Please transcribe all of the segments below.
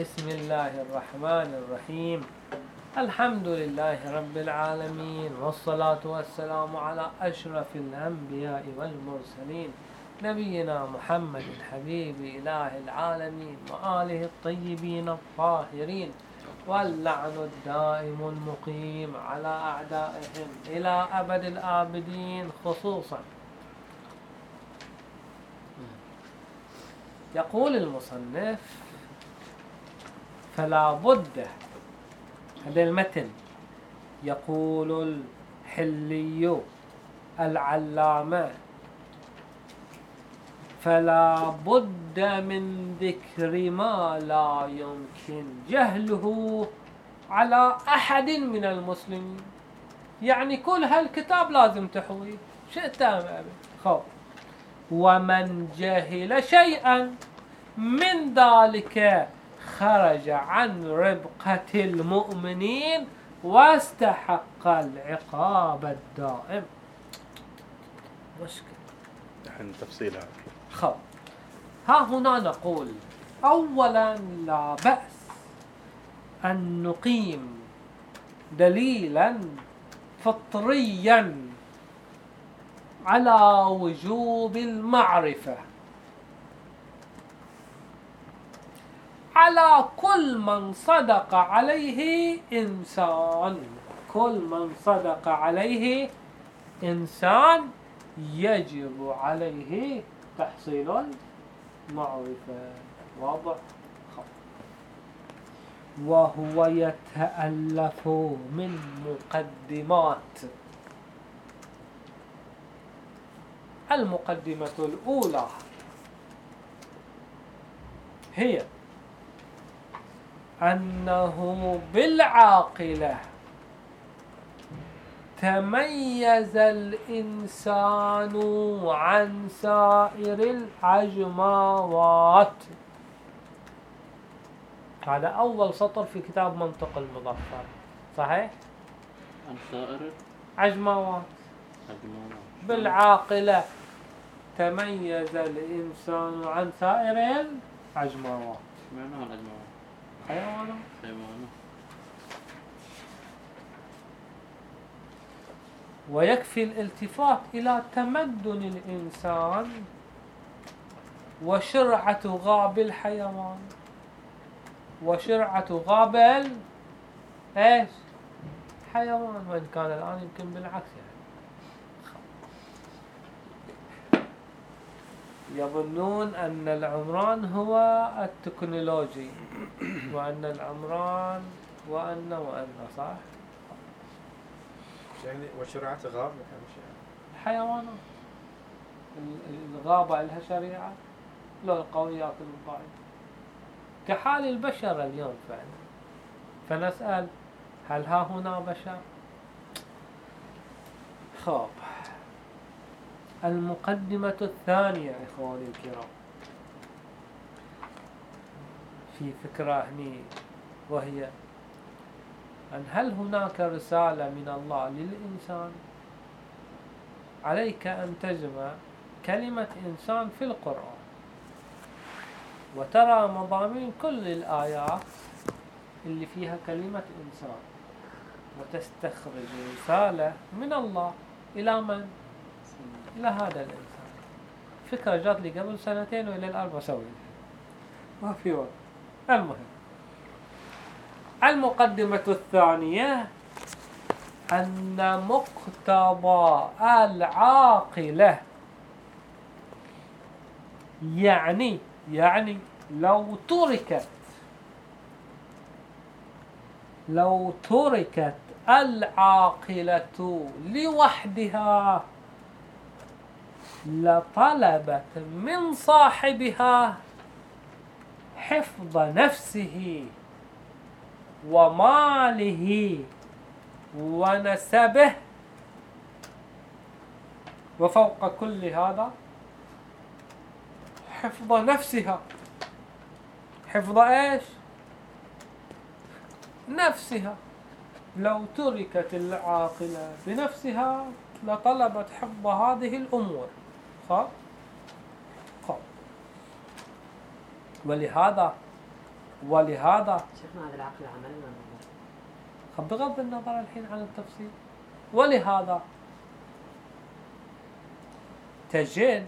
بسم الله الرحمن الرحيم. الحمد لله رب العالمين، والصلاة والسلام على أشرف الأنبياء والمرسلين، نبينا محمد حبيب إله العالمين وآله الطيبين الطاهرين، واللعن الدائم المقيم على أعدائهم إلى أبد الآبدين. خصوصا يقول المصنف: فلا بد، هذا المتن يقول الحلي العلامة: فلا بد من ذكر ما لا يمكن جهله على أحد من المسلمين. يعني كل هالكتاب لازم تحويه، شئت أم أبى. خب، ومن جهل شيئا من ذلك خرج عن ربقة المؤمنين واستحق العقاب الدائم. مشكلة. نحن تفصيلها. خب، ها هنا نقول: أولا لا بأس أن نقيم دليلا فطريا على وجوب المعرفة على كل من صدق عليه إنسان. كل من صدق عليه إنسان يجب عليه تحصيل المعرفة. واضح؟ وهو يتألف من مقدمات. المقدمة الأولى هي أنه بالعاقلة تميز الإنسان عن سائر العجماوات. هذا أول سطر في كتاب منطق المظفر، صحيح؟ عن سائر عجماوات. بالعاقلة تميز الإنسان عن سائر العجماوات. معنى العجماوات حيوانات. ويكفي الالتفات إلى تمدن الإنسان وشرعة غاب الحيوان وشرعة غاب ايش؟ حيوان، وإن كان الآن يمكن بالعكس. يظنون أن العمران هو التكنولوجي، وأن العمران وأن صح؟ يعني وشرعة غاب الحيوانات الغابة لها شريعة، لو القوي يأكل الضعيف، كحال البشر اليوم فعلا. فنسأل: هل ها هنا بشر؟ خب، المقدمة الثانية إخواني الكرام في فكرة هني، وهي أن هل هناك رسالة من الله للإنسان؟ عليك أن تجمع كلمة إنسان في القرآن وترى مضامين كل الآيات اللي فيها كلمة إنسان، وتستخرج رسالة من الله إلى من؟ إلى هذا الإنسان. فكرة جات لي قبل 2 وإلى الآن بسوي ما في وقت. المهم، المقدمة الثانية أن مقتضى العاقلة يعني لو تركت العاقلة لوحدها لطلبت من صاحبها حفظ نفسه وماله ونسبه، وفوق كل هذا حفظ نفسها. حفظ ايش؟ نفسها. لو تركت العاقلة بنفسها لطلبت حفظ هذه الأمور. ولهذا ولهذا شيخنا هذا العقل عملي ولا نظري؟ بغض النظر الحين عن التفصيل، ولهذا تجد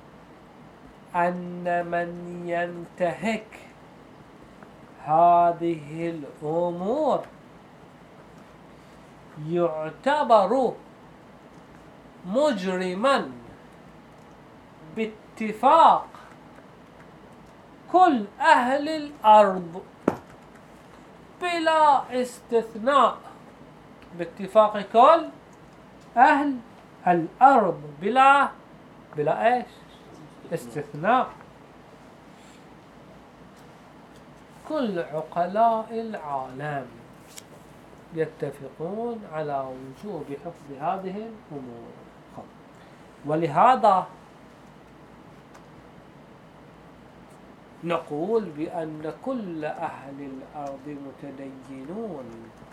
أن من ينتهك هذه الأمور يعتبر مجرما باتفاق كل أهل الأرض بلا استثناء، باتفاق كل أهل الأرض بلا إيش؟ استثناء. كل عقلاء العالم يتفقون على وجوب حفظ هذه الأمور. ولهذا نقول بأن كل أهل الأرض متدينون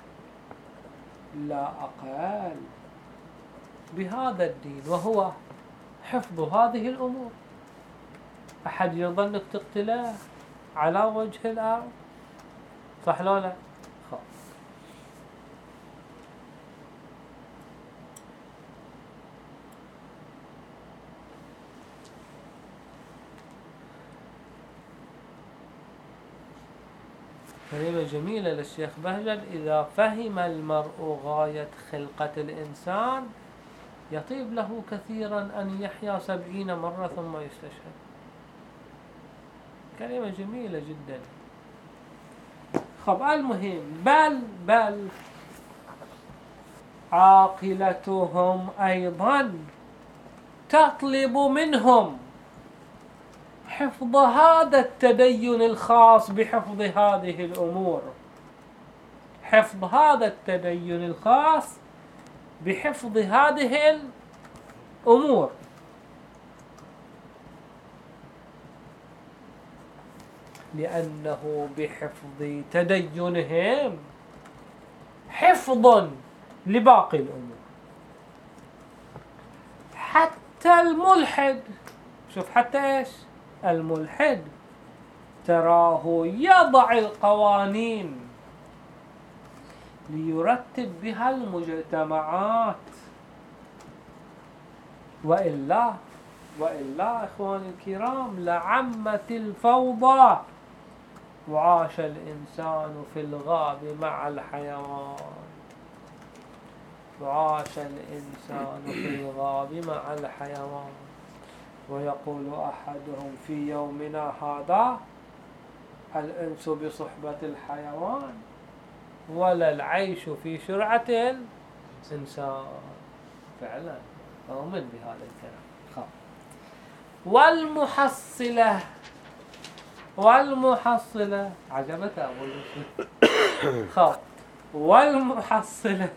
لا أقل بهذا الدين، وهو حفظ هذه الأمور. أحد يظنك تقتله على وجه الأرض؟ صح لا لا؟ كلمة جميلة للشيخ بهجت: إذا فهم المرء غاية خلقة الإنسان يطيب له كثيرا أن يحيا 70 مرة ثم يستشهد. كلمة جميلة جدا. المهم بل عاقلتهم أيضا تطلب منهم حفظ هذا التدين الخاص بحفظ هذه الأمور، حفظ هذا التدين الخاص بحفظ هذه الأمور. لأنه بحفظ تدينهم حفظ لباقي الأمور. حتى الملحد، شوف حتى إيش؟ الملحد تراه يضع القوانين ليرتب بها المجتمعات، وإلا إخواني الكرام لعمت الفوضى وعاش الإنسان في الغاب مع الحيوان. وعاش الإنسان في الغاب مع الحيوان. ويقول أحدهم: في يومنا هذا الأنس بصحبة الحيوان ولا العيش في شرعة الإنسان. فعلا أؤمن بهذا الكلام. والمحصلة عجبت أبو يوسف. والمحصلة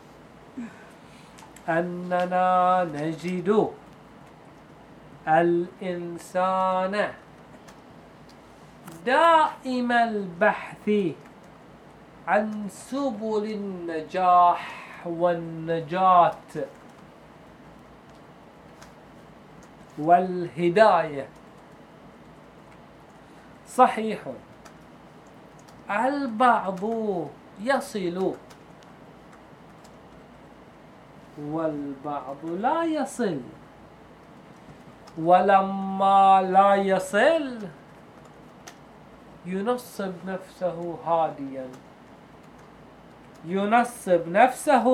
أننا نجد الإنسان دائم البحث عن سبل النجاح والنجاة والهداية. صحيح البعض يصل والبعض لا يصل، ولما لا يصل ينصب نفسه هاديا، ينصب نفسه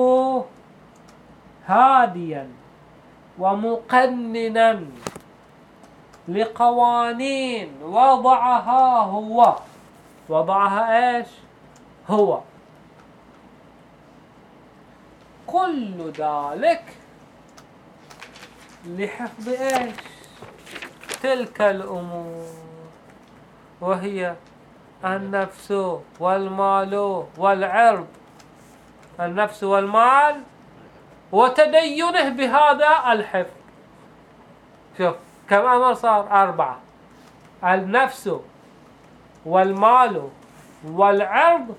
هاديا ومقننا لقوانين وضعها ايش؟ هو. كل ذلك لحفظ ايش؟ تلك الأمور، وهي النفس والمال والعرض. النفس والمال وتدينه بهذا الحفظ. شوف كم أمر صار؟ 4: النفس والمال والعرض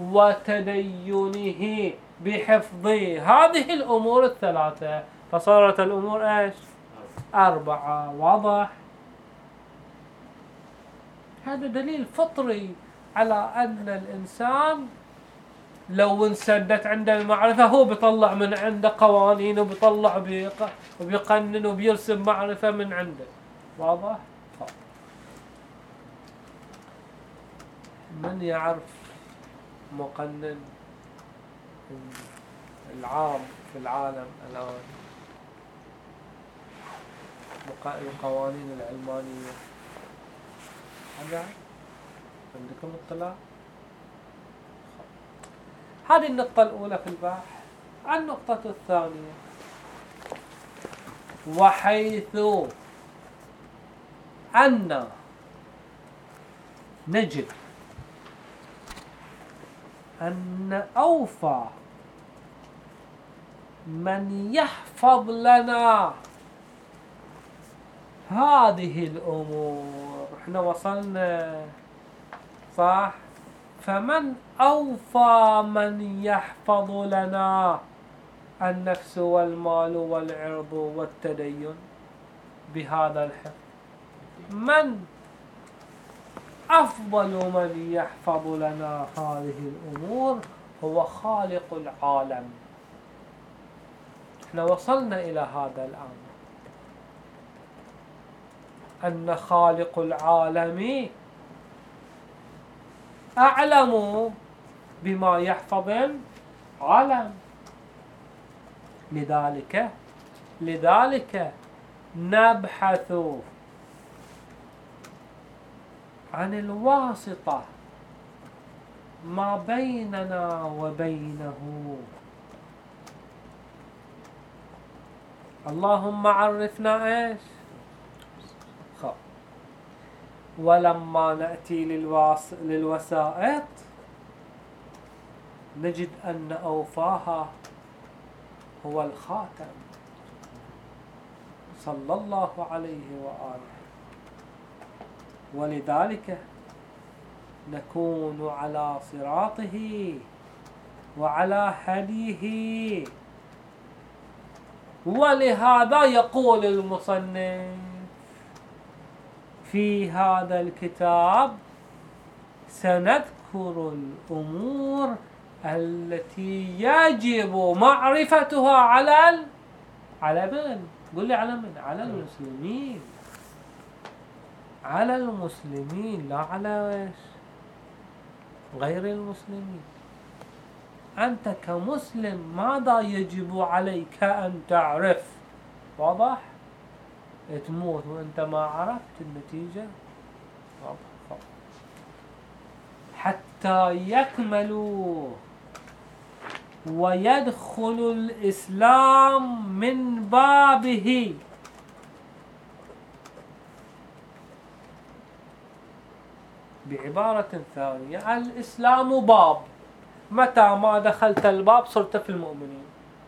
وتدينه بحفظ هذه الأمور الثلاثة، فصارت الأمور ايش؟ 4. واضح؟ هذا دليل فطري على أن الإنسان لو انسدت عنده المعرفة هو بيطلع من عنده قوانين وبيطلع وبيقنن وبيرسم معرفة من عنده. واضح؟ من يعرف مقنن العام في العالم الآن؟ القوانين العلمانية هذا عندكم اطلاع؟ هذه النقطة الأولى في البحث. النقطة الثانية، وحيث أن نجد أن أوفى من يحفظ لنا هذه الأمور، احنا وصلنا صح؟ فمن أوفى من يحفظ لنا النفس والمال والعرض والتدين بهذا الحفظ؟ من أفضل من يحفظ لنا هذه الأمور؟ هو خالق العالم. احنا وصلنا إلى هذا الأمر، أن خالق العالم أعلم بما يحفظ العالم. لذلك نبحث عن الواسطة ما بيننا وبينه. اللهم عرفنا ايش؟ ولما نأتي للوسائط نجد أن أوفاها هو الخاتم صلى الله عليه وآله. ولذلك نكون على صراطه وعلى هديه. ولهذا يقول المصنف في هذا الكتاب: سنذكر الأمور التي يجب معرفتها على من؟ قل لي على من؟ على المسلمين. على المسلمين، لا على ايش؟ غير المسلمين. أنت كمسلم ماذا يجب عليك أن تعرف؟ واضح؟ تموت وأنت ما عرفت النتيجة. واضح. حتى يكملوا ويدخل الإسلام من بابه. بعبارة ثانية، الإسلام باب، متى ما دخلت الباب صرت في المؤمنين.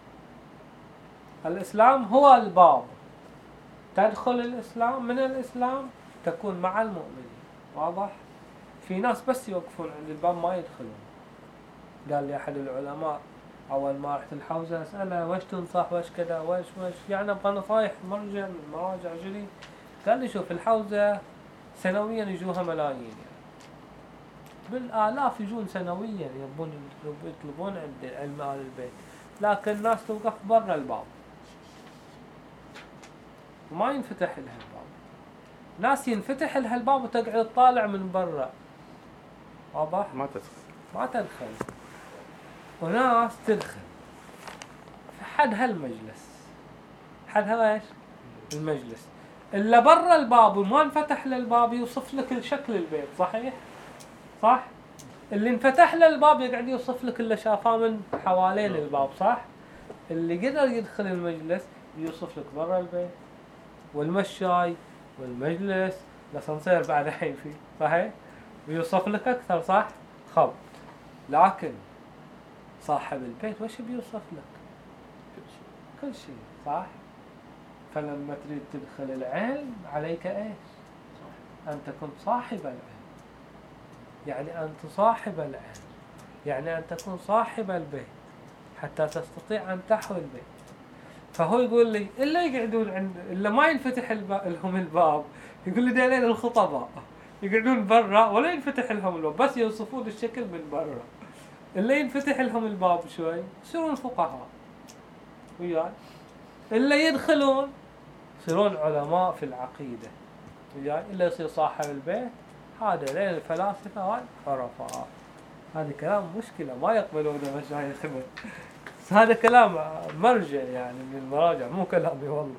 الإسلام هو الباب، تدخل الإسلام، من الإسلام تكون مع المؤمنين. واضح؟ في ناس بس يوقفون عند الباب ما يدخلون. قال لي أحد العلماء أول ما رحت الحوزة أسأله وش تنصح وش كذا وش يعني أبغى نصايح مرجع من مراجع جري. قال لي شوف، الحوزة سنويا يجوها ملايين، يعني بالآلاف يجون سنويا يطلبون عند علم آل البيت، لكن الناس توقف برا الباب وما ينفتح لها الباب. ناس ينفتح لها الباب وتقعد تطالع من برا. واضح؟ ما تدخل. وناس تدخل في حد هالمجلس، حد هذا ايش؟ المجلس اللي برا الباب وما انفتح للباب يوصف لك الشكل البيت. صحيح؟ صح؟ اللي انفتح له الباب يقعد يوصف لك اللي شافاه من حوالين الباب. صح؟ اللي قدر يدخل المجلس يوصف لك برا البيت والمشاي والمجلس، الاسانسير بعد الحين فيه. صحيح؟ بيوصف لك اكثر. صح؟ خب، لكن صاحب البيت وش بيوصف لك؟ كل شيء. صح؟ فلما تريد تدخل العلم عليك ايش؟ ان تكون صاحب العلم. يعني أن تصاحب العلم، يعني أن تكون صاحب البيت حتى تستطيع أن تحوي البيت. فهو يقول لي اللي يقعدون عند اللي ما ينفتح لهم الباب، يقول لي دليل الخطباء يقعدون برا ولا ينفتح لهم الباب، بس يوصفون الشكل من برا. اللي ينفتح لهم الباب شوي يصيرون فقهاء وياي، اللي يدخلون يصيرون علماء في العقيدة وياي، اللي يصير صاحب البيت هذا لين الفلاسفة هاي عرفاء. هذا كلام مشكلة ما يقبلونه مشايخنا، هذا كلام مرجع يعني من المراجع مو كلامي والله.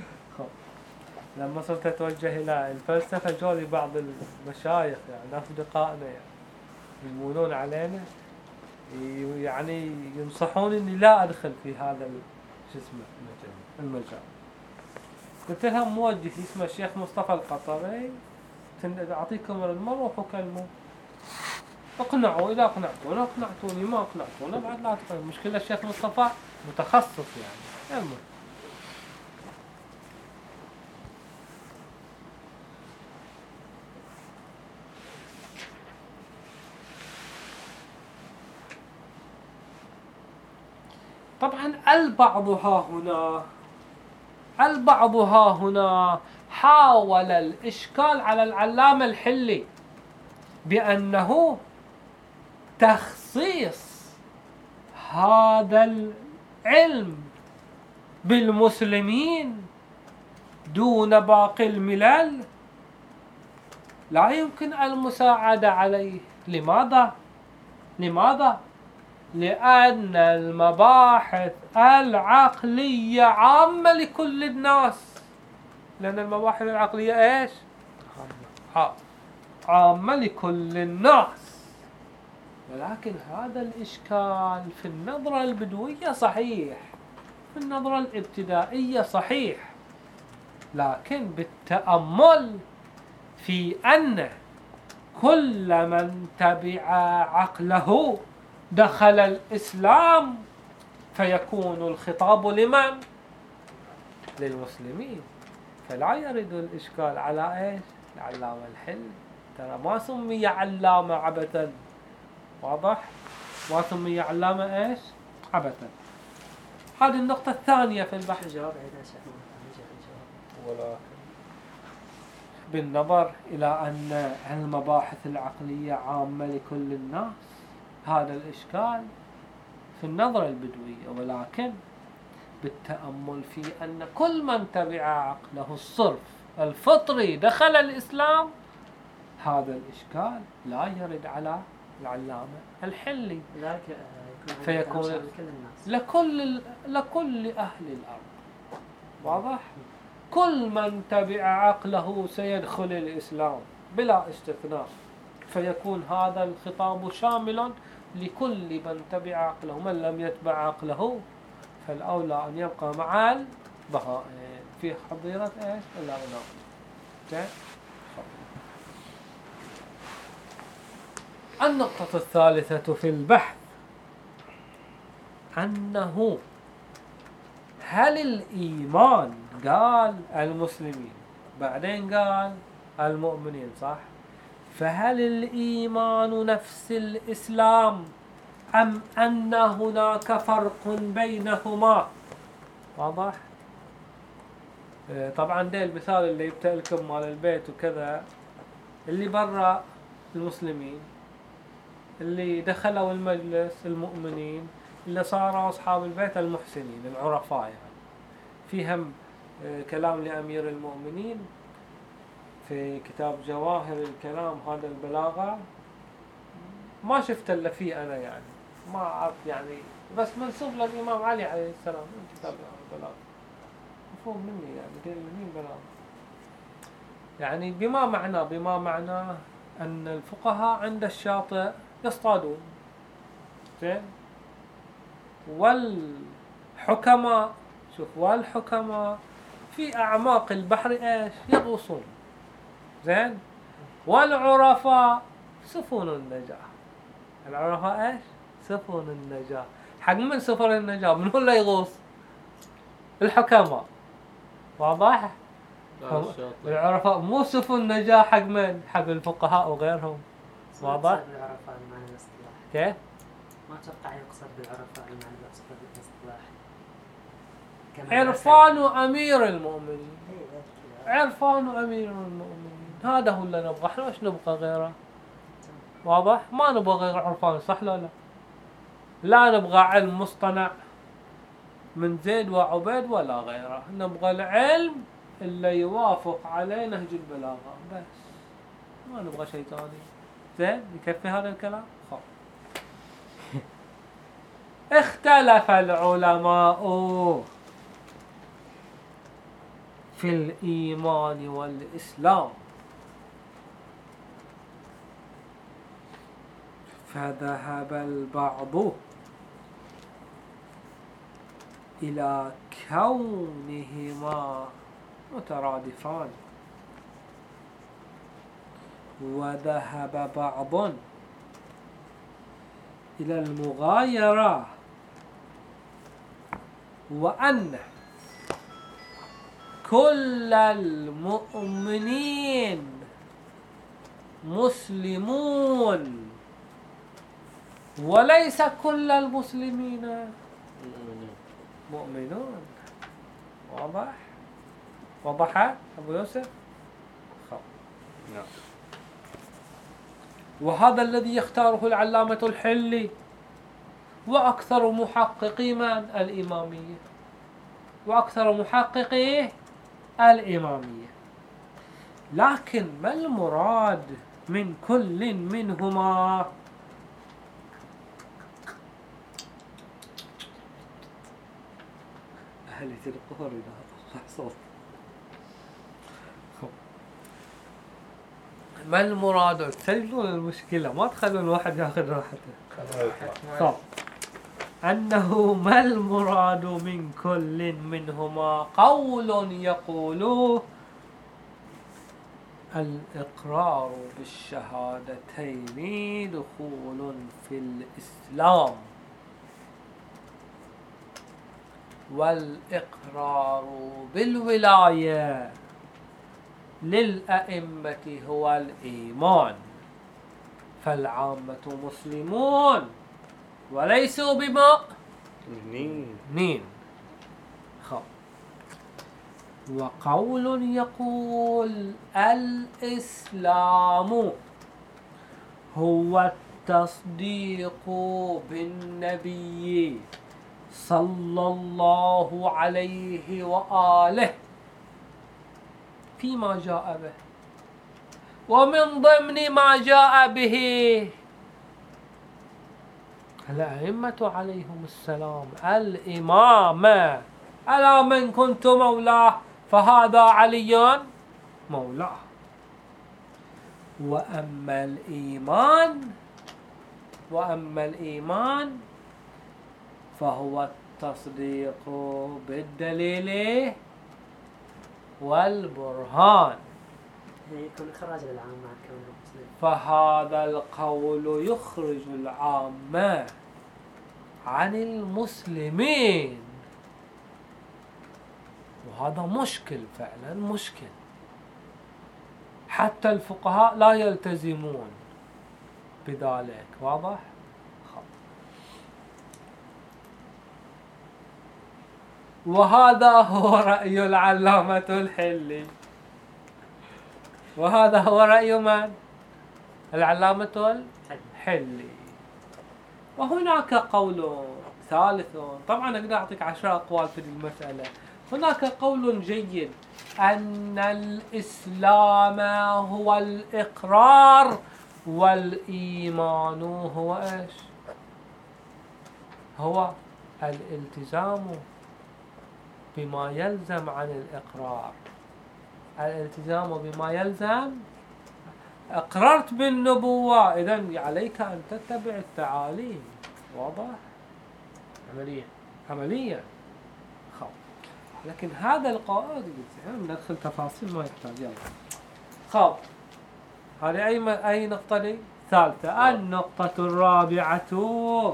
لما صرت اتوجه الى الفلسفة جولي بعض المشايخ يعني اصدقائنا يعني يمونون علينا، يعني ينصحون اني لا ادخل في هذا شو اسمه المجال. قلت لهم موجه اسمه الشيخ مصطفى القطري، اعطيكم المر روحوا كلموا اقنعوا، اذا اقنعتونا اقنعتوني، ما اقنعتونا بعد لا تقنعوا. المشكلة الشيخ مصطفى متخصص يعني. المهم طبعا البعض ها هنا حاول الإشكال على العلامة الحلي بأنه تخصيص هذا العلم بالمسلمين دون باقي الملل لا يمكن المساعدة عليه. لماذا؟ لأن المباحث العقلية عامة لكل الناس. لأن المباحث العقلية إيش؟ عامة لكل الناس. ولكن هذا الإشكال في النظرة البدوية صحيح، في النظرة الابتدائية صحيح، لكن بالتأمل في أن كل من تبع عقله دخل الإسلام فيكون الخطاب لمن؟ للمسلمين. فلا يرد الإشكال على إيش؟ العلامة الحلي. ترى ما سمي علامة عبثا، واضح؟ ما سمي علامة إيش؟ عبثا. هذه النقطة الثانية في البحث. الجواب عندنا ولكن بالنظر إلى أن المباحث العقلية عامة لكل الناس، هذا الإشكال في النظرة البدوية. ولكن بالتأمل في أن كل من تبع عقله الصرف الفطري دخل الإسلام، هذا الإشكال لا يرد على العلامة الحلي. فيكون لكل أهل الأرض، واضح؟ كل من تبع عقله سيدخل الإسلام بلا استثناء، فيكون هذا الخطاب شاملا لكل من تبع عقله. من لم يتبع عقله فالأولى أن يبقى مع البهائم في حظيرة إيش؟ الأغنام. النقطة الثالثة في البحث أنه هل الإيمان، قال المسلمين بعدين قال المؤمنين، صح؟ فهل الإيمان نفس الإسلام أم أن هناك فرق بينهما؟ واضح؟ طبعا ده المثال اللي يبتأ لكم مال البيت وكذا، اللي برا المسلمين، اللي دخلوا المجلس المؤمنين، اللي صاروا أصحاب البيت المحسنين العرفاء يعني. فيهم كلام لأمير المؤمنين في كتاب جواهر الكلام، هذا البلاغة ما شفت إلا فيه أنا يعني، ما أعرف يعني، بس منسوب للإمام علي عليه السلام من كتاب البلاغة، مفهوم مني يعني دير مين بلاغة يعني. بما معناه أن الفقهاء عند الشاطئ يصطادون، زين، والحكماء في أعماق البحر إيش؟ يغوصون، زين، والعرفاء سفن النجاة. العرفاء إيش؟ سفن النجاة. حق من سفن النجاة؟ من هو اللي يغوص؟ الحكماء، واضح؟ العرفاء مو سفن نجاة حق من؟ حق الفقهاء وغيرهم، واضح؟ بالعرفاء المعنى الاصطلاحي كيف؟ ما اتوقع يقصد بالعرفاء المعنى الاصطلاحي. عرفان أمير المؤمنين، عرفان أمير المؤمنين، هذا هو اللي نبغى. احنا ايش نبغى غيره؟ واضح؟ ما نبغى غير عرفان، صح لا لا؟ لا نبغى علم مصطنع من زيد وعبيد ولا غيره، نبغى العلم اللي يوافق عليه نهج البلاغة بس، ما نبغى شيء ثاني. زين يكفي هذا الكلام؟ خلاص. اختلف العلماء في الإيمان والإسلام، فذهب البعض إلى كونهما مترادفان، وذهب بعض إلى المغايرة، وأن كل المؤمنين مسلمون وليس كل المسلمين مؤمنون. واضح؟ وضح أبو يوسف؟ نعم. وهذا الذي يختاره العلامة الحلي وأكثر محققي من؟ الإمامية، وأكثر محققي الإمامية. لكن ما المراد من كل منهما؟ أهل القهر إذا صوت. ما المراد؟ تسجلون المشكلة، ما تخلون الواحد ياخذ راحته. طب أنه ما المراد من كل منهما؟ قول يقول الإقرار بالشهادتين دخول في الإسلام، والإقرار بالولاية للأئمة هو الإيمان، فالعامة مسلمون وليسوا بمؤمنين. وقول يقول الإسلام هو التصديق بالنبي صلى الله عليه وآله فيما جاء به، ومن ضمن ما جاء به الأئمة عليهم السلام الإمامة. ألا من كنت مولاه فهذا علي مولاه. وأما الإيمان فهو التصديق بالدليل والبرهان، يكون إخراج للعام مع كونه مسلم. فهذا القول يخرج العامة عن المسلمين، وهذا مشكل فعلا، مشكل. حتى الفقهاء لا يلتزمون بذلك. واضح؟ وهذا هو رأي العلامة الحلي، وهذا هو رأي من؟ العلامة الحلي. وهناك قول ثالث، طبعا أقدر أعطيك 10 أقوال في المسألة. هناك قول جيد أن الإسلام هو الإقرار والإيمان هو إيش؟ هو الالتزام بما يلزم عن الإقرار. الالتزام بما يلزم، أقررت بالنبوة، إذن عليك أن تتبع التعاليم. واضح؟ عمليا. لكن هذا القائد ندخل تفاصيل ما يحتاج. يلا خب، هذه أي نقطة لي؟ ثالثة. النقطة الرابعة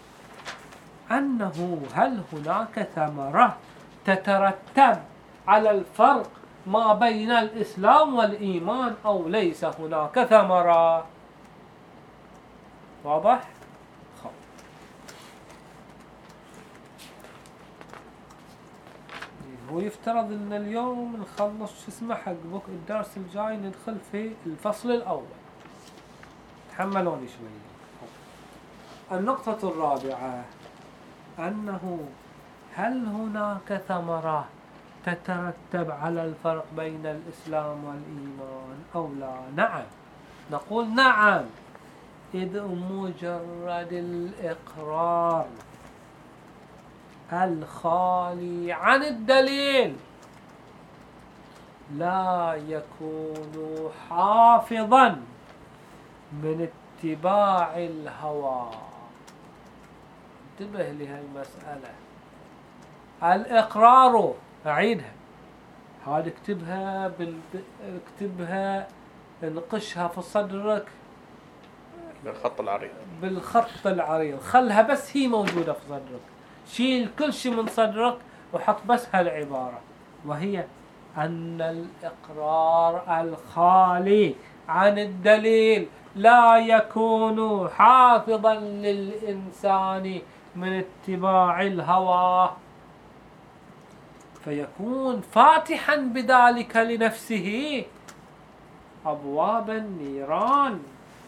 أنه هل هناك ثمرة تترتب على الفرق ما بين الإسلام والإيمان أو ليس هناك ثمرة؟ واضح؟ هو يفترض ان اليوم نخلص شو اسمه حق بك الدرس الجاي ندخل في الفصل الاول. تحملوني شوية. النقطة الرابعة انه هل هناك ثمرة تترتب على الفرق بين الاسلام والايمان او لا؟ نعم، نقول نعم، إذ مجرد الإقرار الخالي عن الدليل لا يكون حافظا من اتباع الهوى. انتبه لهالمسألة. الإقرار، أعيدها، هذه اكتبها انقشها في صدرك بالخط العريض، بالخط العريض، خلها بس هي موجودة في صدرك، شيل كل شيء من صدرك وحط بس هالعبارة، وهي أن الإقرار الخالي عن الدليل لا يكون حافظا للإنسان من اتباع الهوى، فيكون فاتحا بذلك لنفسه أبواب النيران،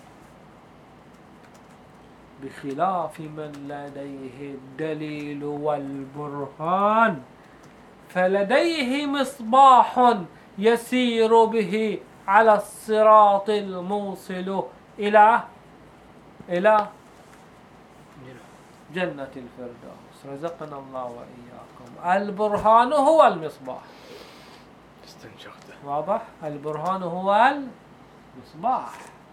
بخلاف من لديه الدليل والبرهان فلديه مصباح يسير به على الصراط الموصل إلى جنة الفردوس. رزقنا الله وإياكم. البرهان هو المصباح. استنشقته. واضح؟ البرهان هو المصباح.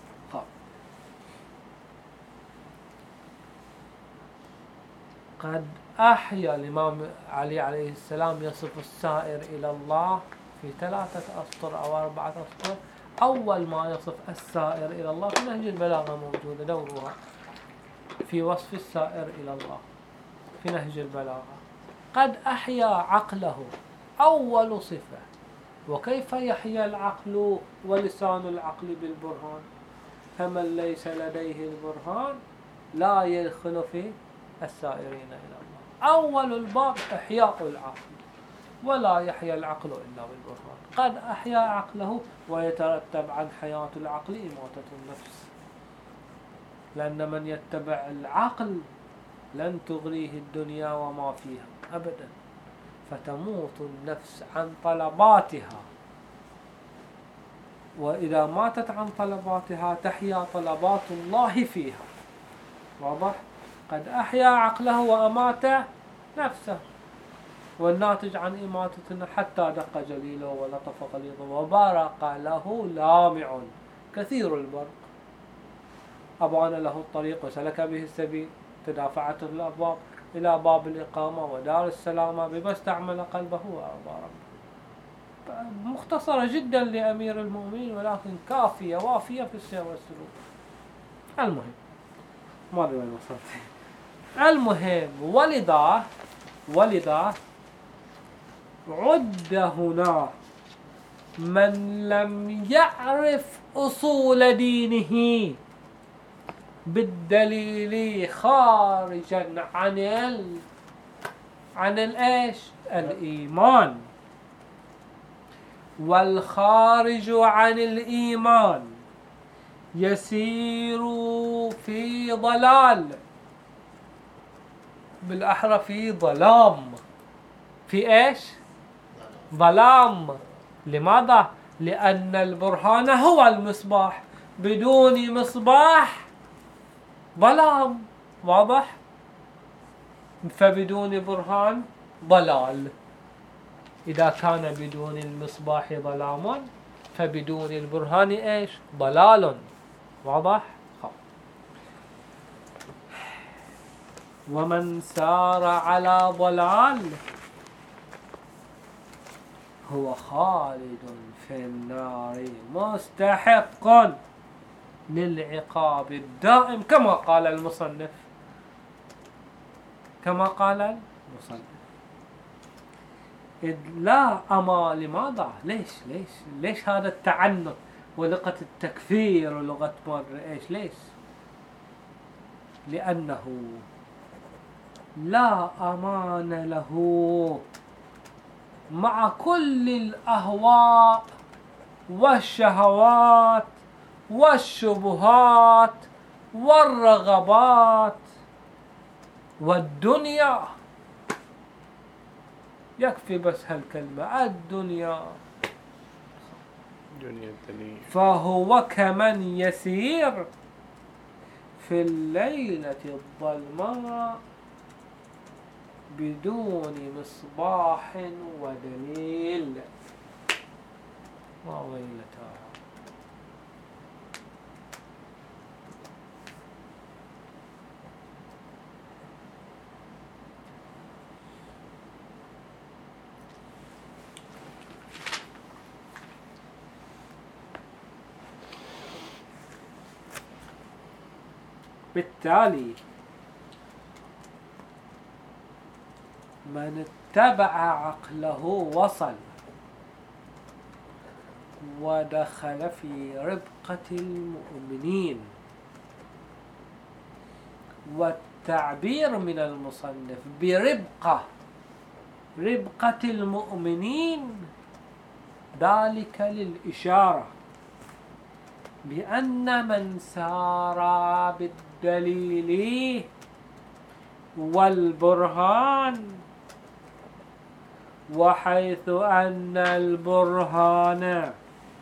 قد أحيا الإمام علي عليه السلام يصف السائر إلى الله في 3 أسطر أو 4 أسطر. أول ما يصف السائر إلى الله في نهج البلاغة موجودة، دورها في وصف السائر إلى الله في نهج البلاغة. قد أحيا عقله، أول صفة. وكيف يحيا العقل ولسان العقل؟ بالبرهان. فمن ليس لديه البرهان لا يدخل في السائرين إلى الله. أول الباب إحياء العقل، ولا يحيا العقل إلا بالبرهان. قد أحيا عقله، ويترتب عن حياة العقل إماتة النفس، لأن من يتبع العقل لن تغريه الدنيا وما فيها أبدا، فتموت النفس عن طلباتها، وإذا ماتت عن طلباتها تحيا طلبات الله فيها. واضح؟ قد أحيا عقله وأمات نفسه، والناتج عن إماتتنا حتى دق جليله ولطف غليظه وبارق له لامع كثير البرق، أبان له الطريق وسلك به السبيل، تدافعته الأبواب إلى باب الإقامة ودار السلامة بما استعمل قلبه وأرضى ربه. مختصرة جدا لأمير المؤمنين، ولكن كافية وافية في السير والسلوك. المهم ما أدري وين وصلت. المهم ولذا عد هنا من لم يعرف أصول دينه بالدليل خارجا عن الإيش؟ الإيمان. والخارج عن الإيمان يسير في ضلال، بالأحرى في ظلام. في إيش؟ ظلام. لماذا؟ لأن البرهان هو المصباح، بدون مصباح ظلام. واضح؟ فبدون برهان ضلال. إذا كان بدون المصباح ظلام فبدون البرهان إيش؟ ضلال. واضح؟ ومن سار على ضلال هو خالد في النار مستحق للعقاب الدائم، كما قال المصنف. إذ لا أما لماذا؟ ليش هذا التعنت ولغة التكفير ولغة إيش؟ ليش؟ لأنه لا أمان له مع كل الأهواء والشهوات والشبهات والرغبات والدنيا. يكفي بس هالكلمة الدنيا. دنيا الدنيا. فهو كمن يسير في الليلة الظلماء بدون مصباح ودليل. وويلتاه. بالتالي من اتبع عقله وصل ودخل في ربقة المؤمنين. والتعبير من المصنف بربقة، ربقة المؤمنين، ذلك للإشارة بأن من سار بالدليل والبرهان، وحيث أن البرهان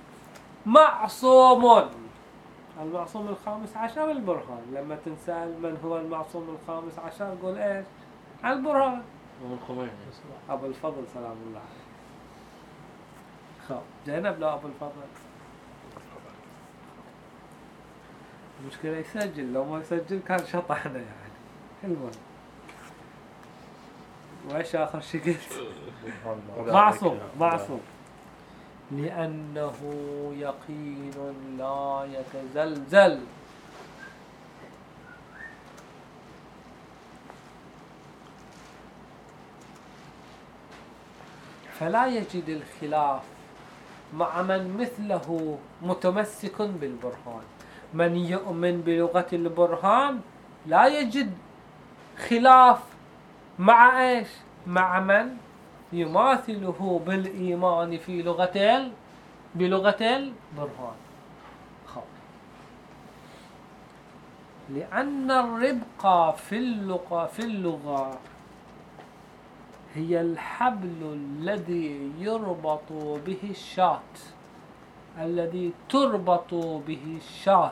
معصوم. المعصوم الخامس عشر البرهان. لما تنسأل من هو المعصوم الخامس عشر قول ايش؟ البرهان. الخميني. أبو الفضل سلام الله عليه. خب زينب لا أبو الفضل. المشكلة يسجل، لو ما يسجل كان شطحنا يعني. المهم وايش آخر شيء قلت؟ معصوم. معصوم لأنه يقين لا يتزلزل. فلا يجد الخلاف مع من مثله متمسك بالبرهان. من يؤمن بلغة البرهان لا يجد خلاف مع ايش؟ مع من يماثله بالإيمان في بلغة البرهان. لأن الربقة في اللغة هي الحبل الذي يربط به الشاة، الذي تربط به الشاة.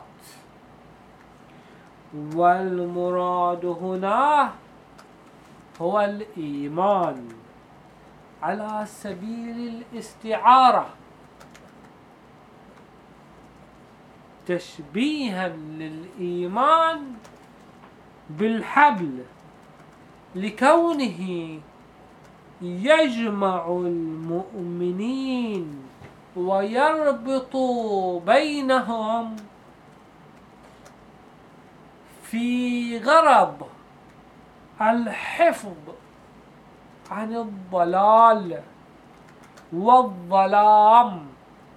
والمراد هنا هو الإيمان على سبيل الاستعارة، تشبيها للإيمان بالحبل لكونه يجمع المؤمنين ويربط بينهم في غرض الحفظ عن الضلال والظلام.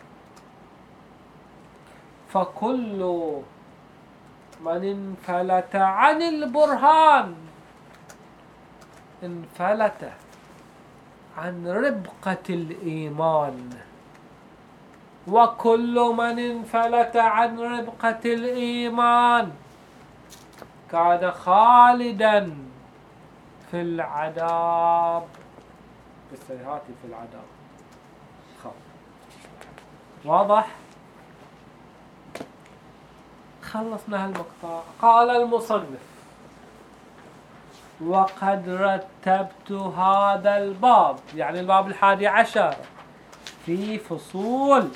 فكل من انفلت عن البرهان انفلت عن ربقة الإيمان، وكل من انفلت عن ربقة الإيمان كان خالدا في العذاب، بالسيئات في العذاب. واضح؟ خلصنا هالمقطع. قال المصنف: وقد رتبت هذا الباب، يعني الباب 11، في فصول.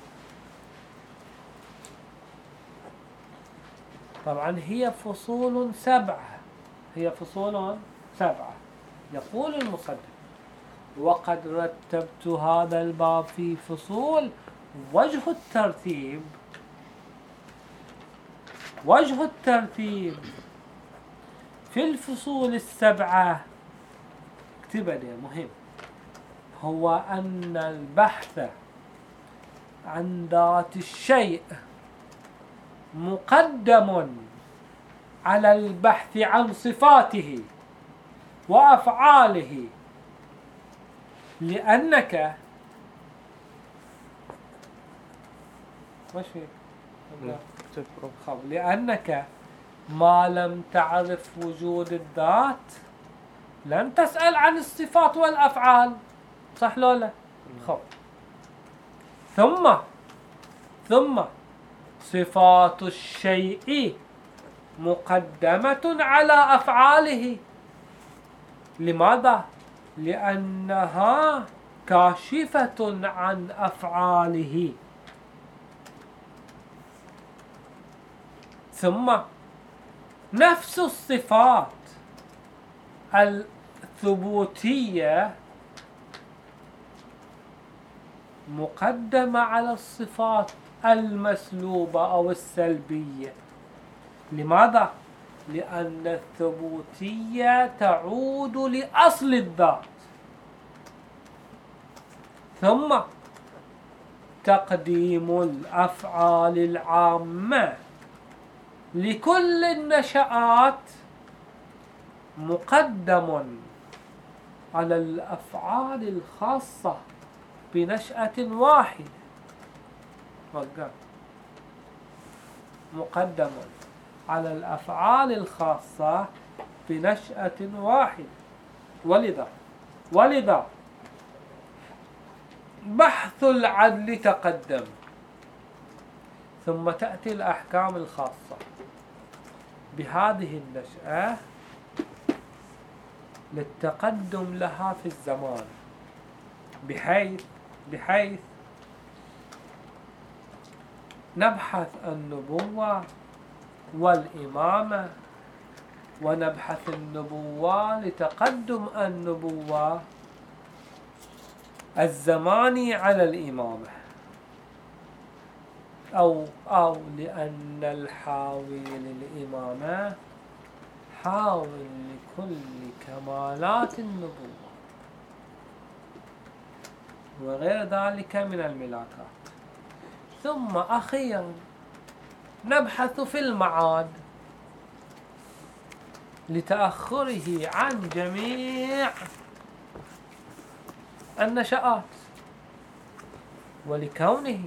طبعا هي فصول 7، هي فصول 7. يقول المصنف: وقد رتبت هذا الباب في فصول. وجه الترتيب في الفصول 7 اكتبها دي مهم، هو أن البحث عن ذات الشيء مقدم على البحث عن صفاته وأفعاله لأنك ماشي لأنك ما لم تعرف وجود الذات لن تسأل عن الصفات والأفعال، صح لولا؟ خب ثم صفات الشيء مقدمة على أفعاله. لماذا؟ لأنها كاشفة عن أفعاله. ثم نفس الصفات الثبوتية مقدمة على الصفات المسلوبة أو السلبية. لماذا؟ لأن الثبوتية تعود لأصل الذات. ثم تقديم الأفعال العامة لكل النشآت مقدم على الأفعال الخاصة بنشأة واحدة. مقدم على الأفعال الخاصة بنشأة واحدة. ولذا بحث العدل تقدم، ثم تأتي الأحكام الخاصة بهذه النشأة للتقدم لها في الزمان، بحيث نبحث النبوة والإمامة، ونبحث النبوة لتقدم النبوة الزماني على الإمامة، أو لأن الحاوي للإمامة حاول لكل كمالات النبوة وغير ذلك من الملاكات. ثم أخيرا نبحث في المعاد لتأخره عن جميع النشآت، ولكونه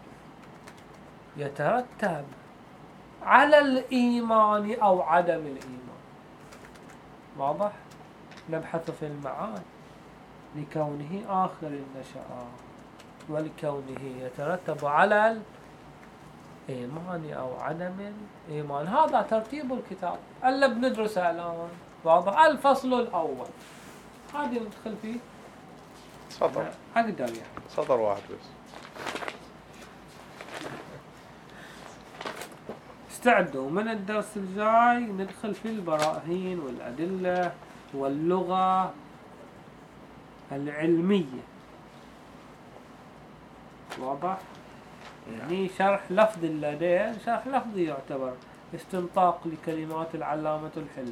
يترتب على الإيمان أو عدم الإيمان. واضح؟ نبحث في المعاد لكونه آخر النشآت، ولكونه يترتب على الإيمان أو عدم الإيمان. هذا ترتيب الكتاب اللي بندرسه الآن. واضح؟ الفصل الأول هذه ندخل فيه سطر، أقدر يعني سطر واحد بس. استعدوا من الدرس الجاي ندخل في البراهين والأدلة واللغة العلمية. واضح؟ يعني شرح لفظي اللدين شرح لفظي يعتبر استنطاق لكلمات العلامة الحلي.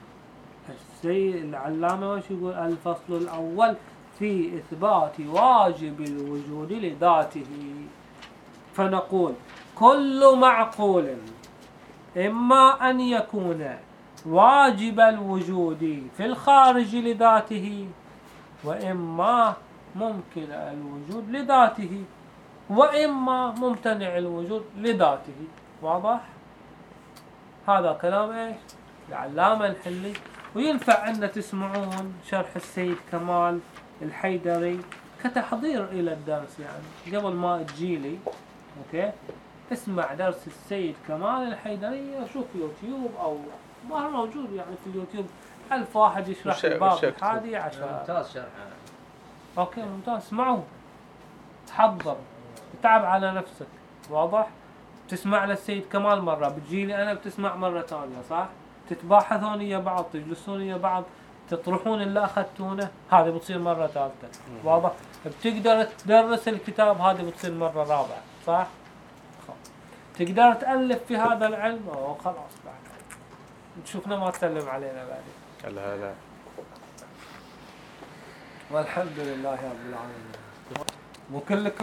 العلامة وش يقول؟ الفصل الأول في إثبات واجب الوجود لذاته. فنقول كل معقول إما أن يكون واجب الوجود في الخارج لذاته، وإما ممكن الوجود لذاته، وإما ممتنع الوجود لذاته. واضح؟ هذا كلام إيش؟ العلامة الحلي. وينفع أن تسمعون شرح السيد كمال الحيدري كتحضير إلى الدرس، يعني قبل ما تجيلي أوكي اسمع درس السيد كمال الحيدري وشوف يوتيوب، أو ما هو موجود يعني في اليوتيوب 1000 واحد يشرح الباب الحادي عشر. ممتاز شرح. أوكي ممتاز، اسمعوه تحضر تعب على نفسك. واضح؟ تسمع للسيد كمال مرة، بتجيلي أنا بتسمع مرة ثانية، صح؟ تتباحثون ويا بعض، تجلسون ويا بعض، تطرحون اللي أخذتونه، هذه بتصير مرة ثالثة. واضح؟ بتقدر تدرس الكتاب، هذه بتصير مرة رابعة، صح؟ تقدر تألف في هذا العلم، خلاص بعد تشوفنا ما تسلم علينا بعدين. لا والحمد لله رب العالمين. وكلكم